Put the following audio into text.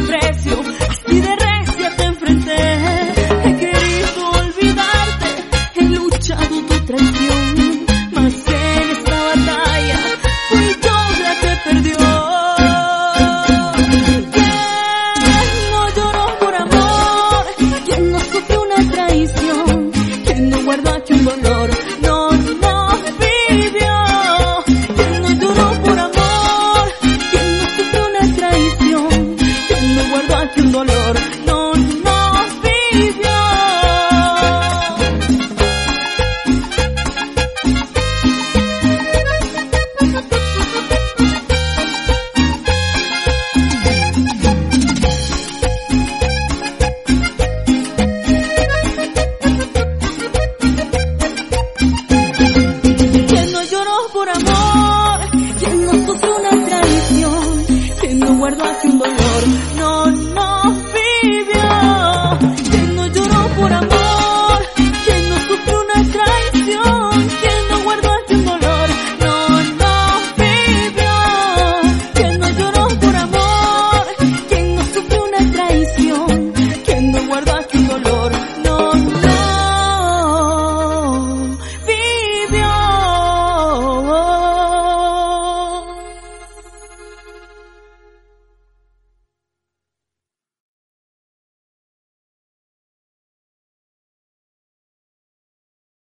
desprecio, así de recia te enfrenté. He querido olvidarte, he luchado tu traición, mas en esta batalla fui yo la que perdió. ¿Quién no lloró por amor? ¿Quién no sufrió una traición? ¿Quién no guardó aquí un dolor? No vivió. ¿Quién no lloró por amor? ¿Quién no sufrió una traición? ¿Quién no guardó aquí un dolor? No